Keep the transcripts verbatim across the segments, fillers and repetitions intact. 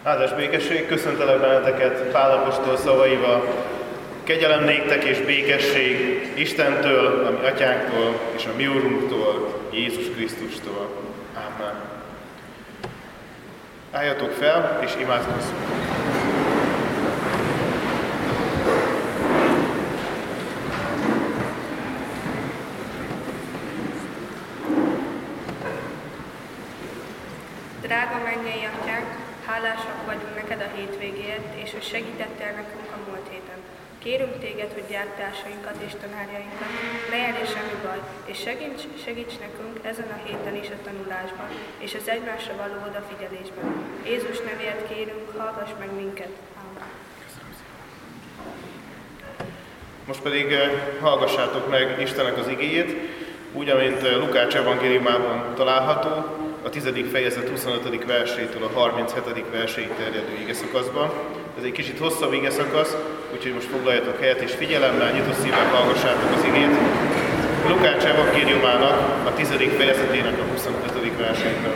Áldás békesség, köszöntelek benneteket Pál apostol szavaival. Kegyelem néktek és békesség Istentől, a mi atyánktól és a mi Urunktól, Jézus Krisztustól. Ámen. Álljatok fel és imádkozzunk. Drága mennyei atyánk, hálásak vagyunk neked a hétvégéért, és hogy segítettél nekünk a múlt héten. Kérünk téged, hogy gyártásainkat és tanárjainkat ne érjen semmi baj, és segíts, segíts nekünk ezen a héten is a tanulásban, és az egymásra való odafigyelésben. Jézus nevéért kérünk, hallgass meg minket. Ámen. Most pedig hallgassátok meg Istennek az igéjét, úgy, amint Lukács evangéliumában található, a tizedik fejezet huszonötödik versétől a harminchetedik verséig terjedő igeszakaszban. Ez egy kicsit hosszabb igeszakasz, úgyhogy most foglaljatok helyet és figyelemmel, nyitott szívvel hallgassátok az igét. Lukács evangéliumának a tizedik fejezetének a huszonötödik versétől.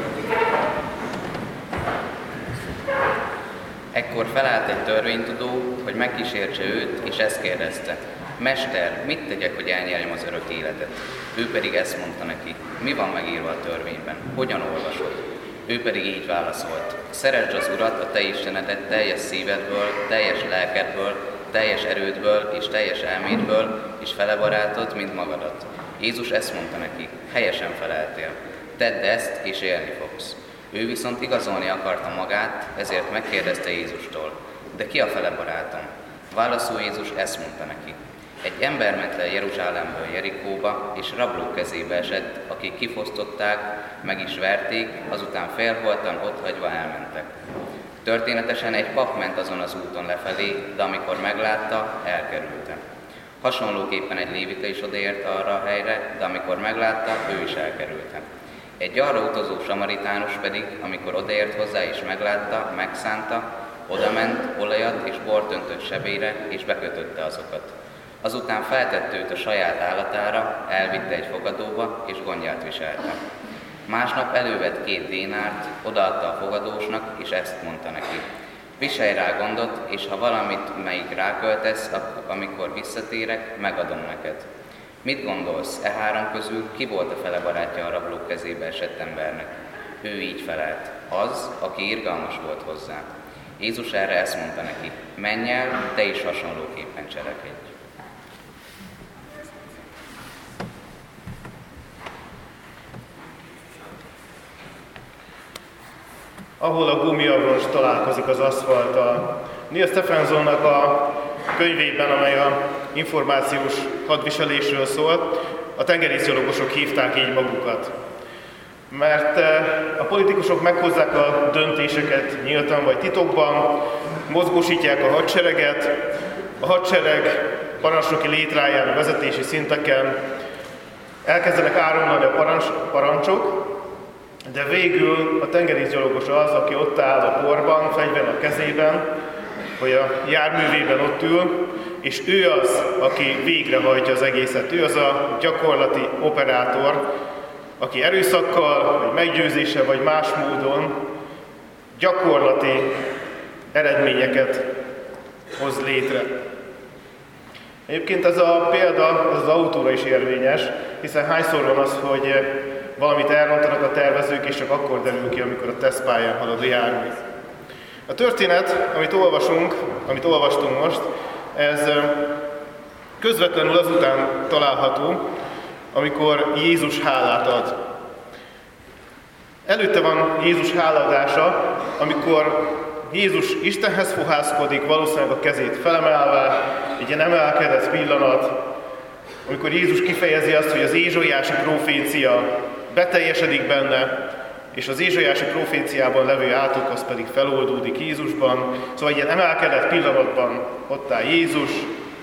Ekkor felállt egy törvénytudó, hogy megkísértse őt, és ezt kérdezte: Mester, mit tegyek, hogy elnyerjem az örök életet? Ő pedig ezt mondta neki: mi van megírva a törvényben? Hogyan olvasod? Ő pedig így válaszolt: szeresd az Urat, a te Istenedet teljes szívedből, teljes lelkedből, teljes erődből és teljes elmédből, és fele barátod, mint magadat. Jézus ezt mondta neki: helyesen feleltél. Tedd ezt, és élni fogsz. Ő viszont igazolni akarta magát, ezért megkérdezte Jézustól: de ki a fele barátom? Válaszul Jézus ezt mondta neki: egy ember ment le Jeruzsálemből Jerikóba, és rablók kezébe esett, akik kifosztották, meg is verték, azután félholtan ott hagyva elmentek. Történetesen egy pap ment azon az úton lefelé, de amikor meglátta, elkerülte. Hasonlóképpen egy lévita is odaért arra a helyre, de amikor meglátta, ő is elkerülte. Egy arra utazó samaritánus pedig, amikor odaért hozzá és meglátta, megszánta, odament, olajat és bort öntött sebére, és bekötötte azokat. Azután feltette őt a saját állatára, elvitte egy fogadóba, és gondját viselte. Másnap elővett két dénárt, odaadta a fogadósnak, és ezt mondta neki: viselj rá gondot, és ha valamit melyik ráköltesz, amikor visszatérek, megadom neked. Mit gondolsz, e három közül ki volt a fele barátja a rablók kezébe esett embernek? Ő így felelt: az, aki irgalmas volt hozzá. Jézus erre ezt mondta neki: menj el, te is hasonlóképpen cselekedj. Ahol a gumiabroncs találkozik az aszfalttal. Neil Stephensonnak a könyvében, amely a információs hadviselésről szól, a tengerészgyalogosok hívták így magukat. Mert a politikusok meghozzák a döntéseket nyíltan vagy titokban, mozgósítják a hadsereget, a hadsereg parancsnoki létráján, a vezetési szinteken elkezdenek áramlani a parancs, parancsok, de végül a tengerészgyalogos az, aki ott áll a porban, fegyver a kezében, vagy a járművében ott ül, és ő az, aki végrehajtja az egészet. Ő az a gyakorlati operátor, aki erőszakkal, vagy meggyőzéssel, vagy más módon gyakorlati eredményeket hoz létre. Egyébként ez a példa ez az autóra is érvényes, hiszen hányszor van az, hogy valamit elrontanak a tervezők, és csak akkor derül ki, amikor a tesztpályán halad a jármű. A történet, amit olvasunk, amit olvastunk most, ez közvetlenül azután található, amikor Jézus hálát ad. Előtte van Jézus hálaadása, amikor Jézus Istenhez fohászkodik, valószínűleg a kezét felemelve, egy ilyen emelkedett pillanat, amikor Jézus kifejezi azt, hogy az ézsaiási profécia beteljesedik benne, és az ézsaiási proféciában levő átok az pedig feloldódik Jézusban. Szóval egy ilyen emelkedett pillanatban ott áll Jézus,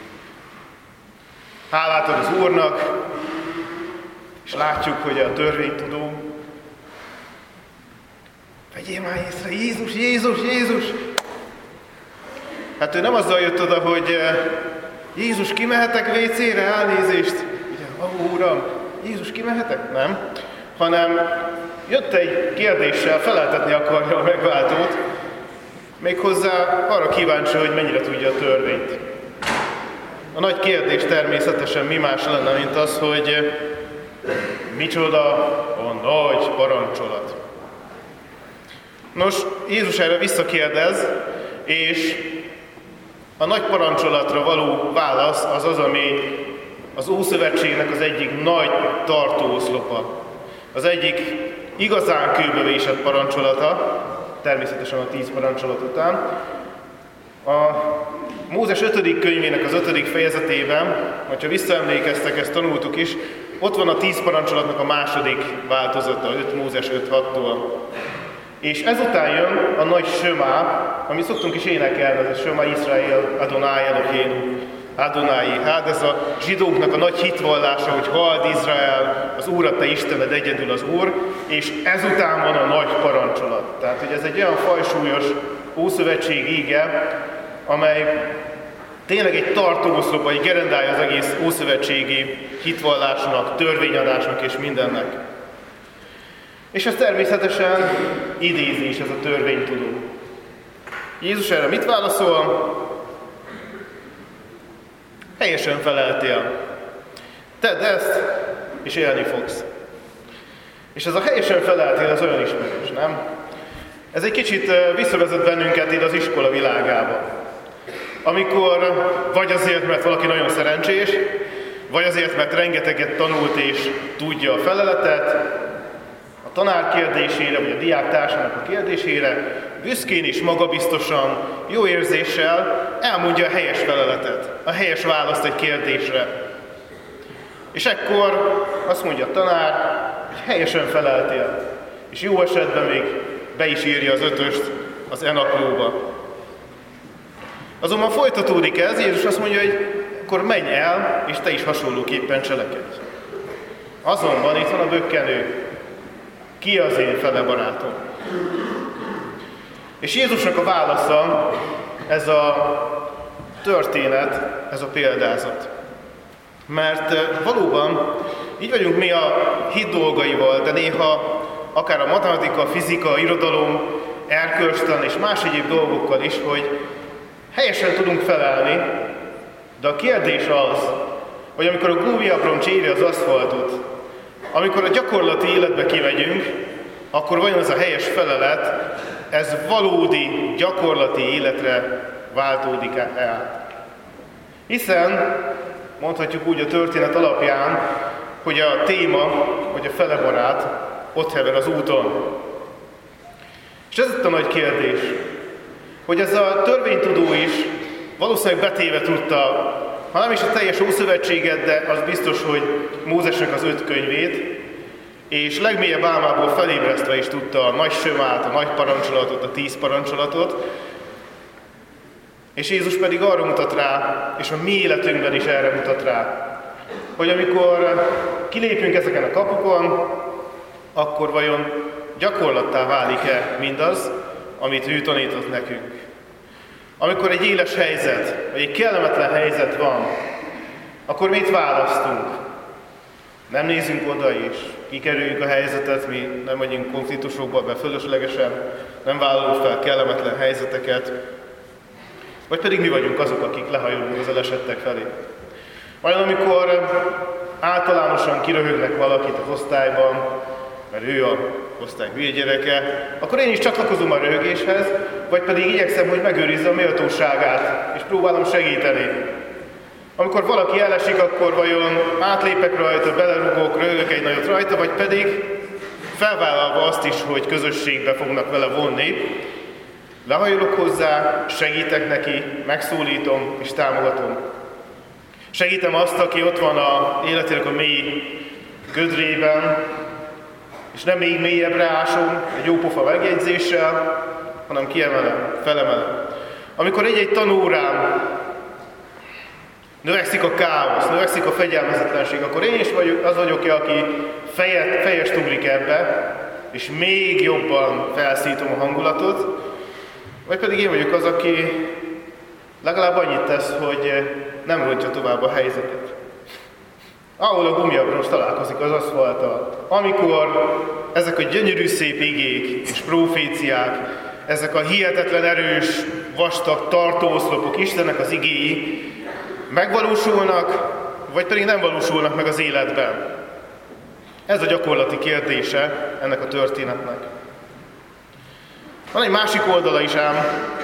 hálát ad az Úrnak, és látjuk, hogy a törvénytudó: vegyél már észre, Jézus, Jézus, Jézus! Hát ő nem azzal jött oda, hogy Jézus, kimehetek vécére, elnézést? Ugye, ó, Uram, Jézus, kimehetek? Nem. Hanem jött egy kérdéssel, feleltetni akarja a megváltót, Méghozzá arra kíváncsi, hogy mennyire tudja a törvényt. A nagy kérdés természetesen mi más lenne, mint az, hogy micsoda a nagy parancsolat. Nos, Jézus erre visszakérdez, és a nagy parancsolatra való válasz az az, ami az Ószövetségnek az egyik nagy tartóoszlopa. Az egyik igazán kőbevésett parancsolata, természetesen a tíz parancsolat után. A Mózes ötödik könyvének az ötödik fejezetében, hogyha visszaemlékeztek, ezt tanultuk is, ott van a tíz parancsolatnak a második változata, öt Mózes öt hattól. És ezután jön a nagy Sömá, amit szoktunk is énekelni, ez a Sömá Iszrael Adonai Elohénu, Adonai. Hát ez a zsidóknak a nagy hitvallása, hogy halld Izrael, az Úr a te Istened, egyedül az Úr, és ezután van a nagy parancsolat. Tehát, hogy ez egy olyan fajsúlyos ószövetség íge, amely tényleg egy tartóoszlop, egy gerendája az egész ószövetségi hitvallásnak, törvényadásnak és mindennek. És ez természetesen idézi is ez a törvénytudó. Jézus erre mit válaszol? Helyesen feleltél. Tedd ezt, és élni fogsz. És ez a helyesen feleltél, az olyan ismerős, nem? Ez egy kicsit visszavezet bennünket ide az iskola világába. Amikor vagy azért, mert valaki nagyon szerencsés, vagy azért, mert rengeteget tanult és tudja a feleletet, a tanár kérdésére, vagy a diáktársának a kérdésére, büszkén és magabiztosan, jó érzéssel elmondja a helyes feleletet, a helyes választ egy kérdésre. És ekkor azt mondja a tanár, hogy helyesen feleltél, és jó esetben még be is írja az ötöst az e-naplóba. Azonban folytatódik ez, Jézus azt mondja, hogy akkor menj el, és te is hasonlóképpen cselekedj. Azonban itt van a bökkenő. Ki az én fele barátom? És Jézusnak a válasza, ez a történet, ez a példázat. Mert valóban így vagyunk mi a hit dolgaival, de néha akár a matematika, fizika, irodalom, erkölcstan és más egyéb dolgokkal is, hogy helyesen tudunk felelni, de a kérdés az, hogy amikor a gúmiabroncs éri az aszfaltot, amikor a gyakorlati életbe kimegyünk, akkor vajon ez a helyes felelet, ez valódi gyakorlati életre váltódik el. Hiszen, mondhatjuk úgy a történet alapján, hogy a téma, hogy a felebarát ott hever az úton. És ez itt a nagy kérdés, hogy ez a törvénytudó is valószínűleg betéve tudta, ha nem is a teljes Ószövetséget, de az biztos, hogy Mózesnek az öt könyvét, és legmélyebb álmából felébresztve is tudta a nagy Sömát, a nagy parancsolatot, a tíz parancsolatot, és Jézus pedig arra mutat rá, és a mi életünkben is erre mutat rá, hogy amikor kilépünk ezeken a kapukon, akkor vajon gyakorlattá válik-e mindaz, amit ő tanított nekünk. Amikor egy éles helyzet, vagy egy kellemetlen helyzet van, akkor mit választunk? Nem nézünk oda és kikerüljük a helyzetet, mi nem megyünk konfliktusokba be fölöslegesen, nem vállalunk fel kellemetlen helyzeteket, vagy pedig mi vagyunk azok, akik lehajolunk az elesettek felé. Vajon amikor általánosan kiröhögnek valakit az osztályban, mert ő a osztály hülye gyereke, akkor én is csatlakozom a röhögéshez, vagy pedig igyekszem, hogy megőrizze a méltóságát, és próbálom segíteni. Amikor valaki elesik, akkor vajon átlépek rajta, belerugok, röhögök egy nagyot rajta, vagy pedig felvállalva azt is, hogy közösségbe fognak vele vonni, lehajolok hozzá, segítek neki, megszólítom és támogatom. Segítem azt, aki ott van a életének a mély gödrében, és nem még mélyebbre ásom egy jópofa megjegyzéssel, hanem kiemelem, felemelem. Amikor egy-egy tanórám növekszik a káosz, növekszik a fegyelmezetlenség, akkor én is vagyok, az vagyok, aki fejet, fejest ugrik ebbe, és még jobban felszítom a hangulatot, vagy pedig én vagyok az, aki legalább annyit tesz, hogy nem rontja tovább a helyzetet. Ahol a gumiabroncs találkozik az aszfalttal, amikor ezek a gyönyörű szép igék és proféciák ezek a hihetetlen erős, vastag tartóoszlopok, Istennek az igéi megvalósulnak, vagy pedig nem valósulnak meg az életben. Ez a gyakorlati kérdése ennek a történetnek. Van egy másik oldala is ám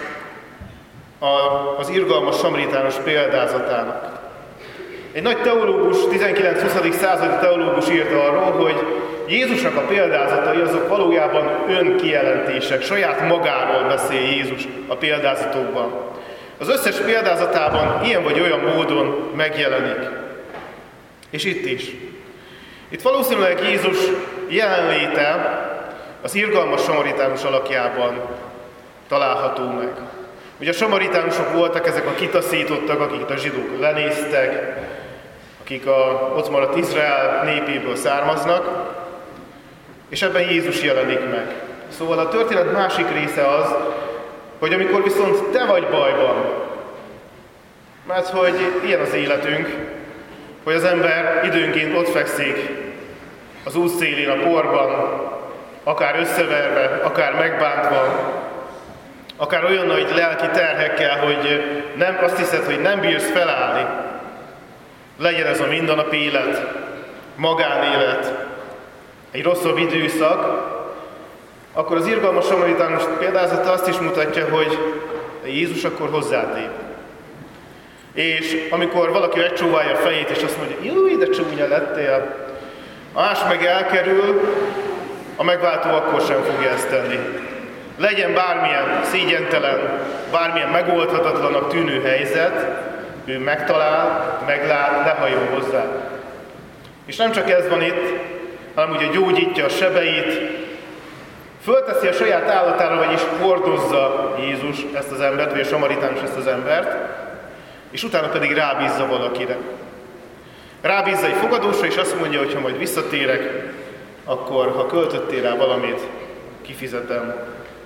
az irgalmas samaritánus példázatának. Egy nagy teológus, tizenkilenc-huszadik századi teológus írt arról, hogy Jézusnak a példázatai azok valójában önkijelentések, saját magáról beszél Jézus a példázatokban. Az összes példázatában ilyen vagy olyan módon megjelenik. És itt is. Itt valószínűleg Jézus jelenléte az irgalmas samaritánus alakjában található meg. Ugye a samaritánusok voltak ezek a kitaszítottak, akiket a zsidók lenéztek, akik a, ott maradt Izrael népéből származnak, és ebben Jézus jelenik meg. Szóval a történet másik része az, hogy amikor viszont te vagy bajban, mert hogy ilyen az életünk, hogy az ember időnként ott fekszik az útszélén, a porban, akár összeverve, akár megbántva, akár olyan nagy lelki terhekkel, hogy nem, azt hiszed, hogy nem bírsz felállni. Legyen ez a mindennapi élet, magánélet, egy rosszabb időszak, akkor az irgalmas samaritánus példázata azt is mutatja, hogy Jézus akkor hozzád lép. És amikor valaki megcsóválja a fejét, és azt mondja, júj, de csúnya lettél, más meg elkerül, a megváltó akkor sem fogja ezt tenni. Legyen bármilyen szégyentelen, bármilyen megoldhatatlanak tűnő helyzet, ő megtalál, meglát, lehajol hozzá. És nem csak ez van itt, hanem ugye gyógyítja a sebeit, fölteszi a saját állatára, vagyis hordozza Jézus ezt az embert, vagy a samaritánus ezt az embert, és utána pedig rábízza valakire. Rábízza egy fogadósra, és azt mondja, hogy ha majd visszatérek, akkor ha költöttél rá valamit, kifizetem.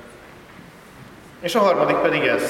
És a harmadik pedig ez,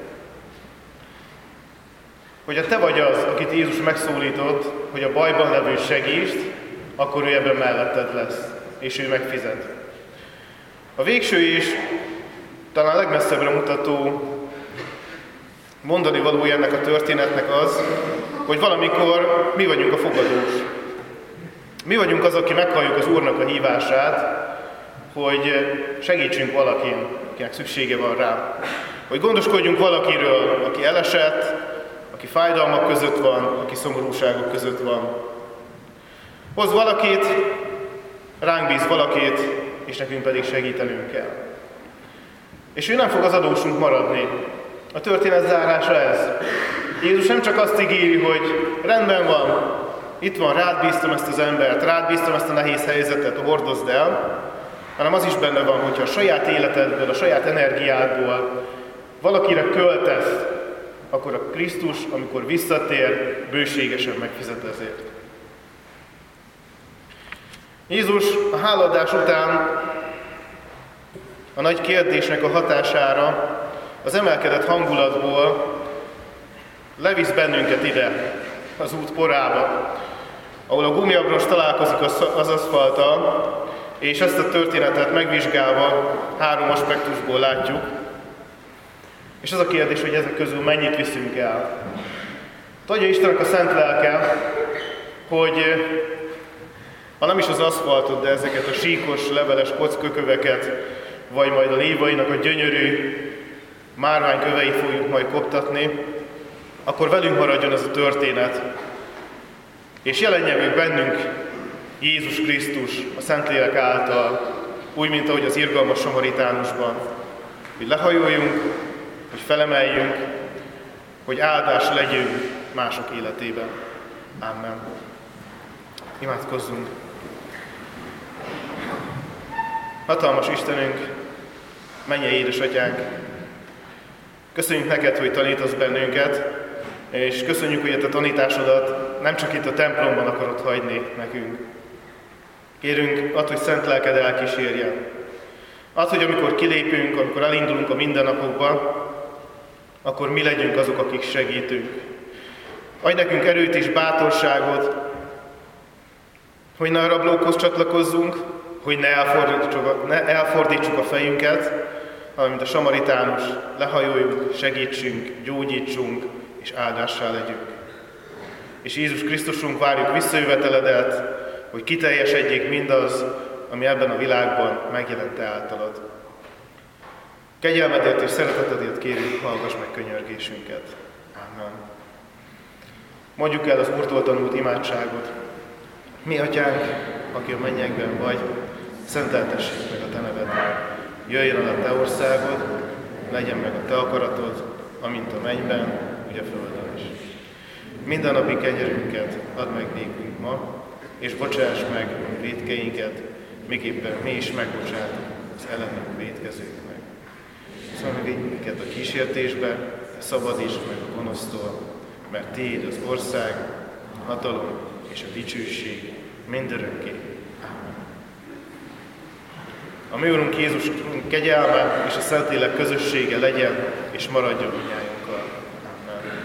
hogy ha te vagy az, akit Jézus megszólított, hogy a bajban levő segítsd, akkor ő ebben melletted lesz, és ő megfizet. A végső is talán legmesszebbre mutató mondani valója ennek a történetnek az, hogy valamikor mi vagyunk a fogadós. Mi vagyunk az, aki meghalljuk az Úrnak a hívását, hogy segítsünk valakin, akinek szüksége van rá. Hogy gondoskodjunk valakiről, aki elesett, aki fájdalmak között van, aki szomorúságok között van. Hoz valakit, ránk bíz valakit, és nekünk pedig segítenünk kell. És ő nem fog az adósunk maradni. A történet zárása ez. Jézus nem csak azt ígéri, hogy rendben van, itt van, rád bíztam ezt az embert, rád bíztam ezt a nehéz helyzetet, hordozd el, hanem az is benne van, hogyha a saját életedből, a saját energiádból valakire költesz, akkor a Krisztus, amikor visszatér, bőségesen megfizet ezért. Jézus a hálaadás után a nagy kérdésnek a hatására az emelkedett hangulatból levisz bennünket ide, az út porába, ahol a gumiabroncs találkozik az aszfalttal, és ezt a történetet megvizsgálva három aspektusból látjuk. És az a kérdés, hogy ezek közül mennyit viszünk el. Adja Istennek a szent lelke, hogy ha nem is az aszfaltot, de ezeket a síkos, leveles kockköveket, vagy majd a lévainak a gyönyörű márványköveit fogjuk majd koptatni, akkor velünk maradjon ez a történet, és jelenjen meg bennünk Jézus Krisztus a Szentlélek által, úgy, mint ahogy az irgalmas samaritánusban, hogy lehajoljunk, hogy felemeljünk, hogy áldás legyünk mások életében. Amen. Imádkozzunk! Hatalmas Istenünk, mennyei édesatyánk, köszönjük neked, hogy tanítasz bennünket, és köszönjük, hogy a te tanításodat nem csak itt a templomban akarod hagyni nekünk. Kérünk, add, hogy szent lelked elkísérjen. Add, hogy amikor kilépünk, amikor elindulunk a mindennapokba, akkor mi legyünk azok, akik segítünk. Adj nekünk erőt és bátorságot, hogy ne a rablókhoz csatlakozzunk, hogy ne elfordítsuk a, ne elfordítsuk a fejünket, valamint a samaritánus, lehajoljunk, segítsünk, gyógyítsunk és áldássá legyünk. És Jézus Krisztusunk, várjuk visszajöveteledet, hogy kiteljesedjék mindaz, ami ebben a világban megjelent te általad. Kegyelmedért és szeretetedért kérünk, hallgass meg könyörgésünket. Amen. Mondjuk el az Úrtól tanult imádságot. Mi, Atyánk, aki a mennyekben vagy, szenteltessék meg a te neved. Jöjjön el a te országod, legyen meg a te akaratod, amint a mennyben, úgy a földön is. Mindennapi kenyerünket add meg nékünk ma, és bocsáss meg vétkeinket, miképpen mi is megbocsátunk az ellenünk vétkezőknek. Szóval vigy minket a kísértésbe, de szabadíts meg a gonosztól, mert tiéd az ország, a hatalom és a dicsőség mindörökké. Amen. A mi Úrunk Jézus kegyelme és a Szentlélek közössége legyen és maradjon mindnyájunkkal. Amen.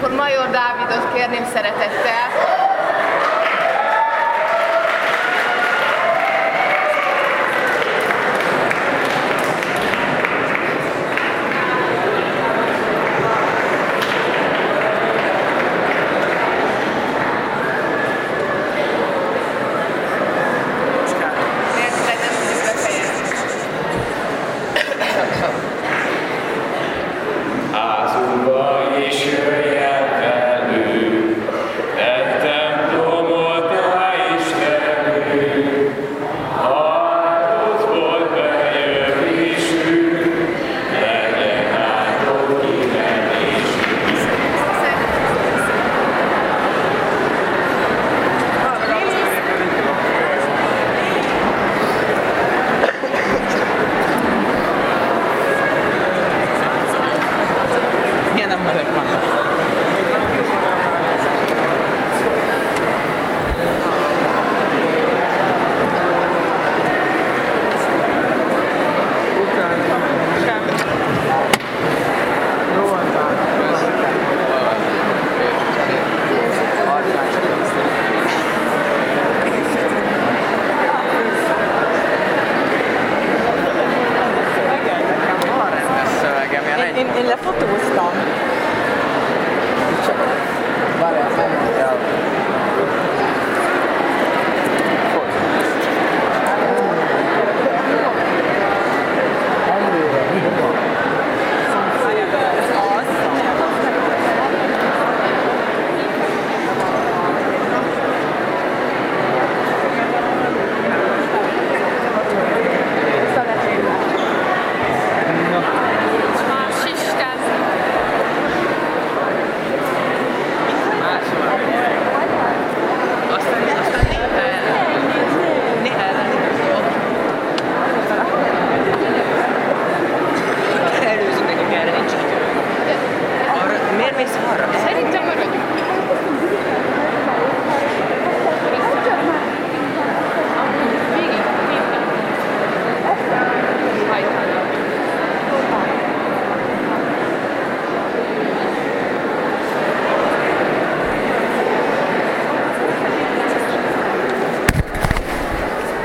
akkor Major Dávidot kérném szeretettel.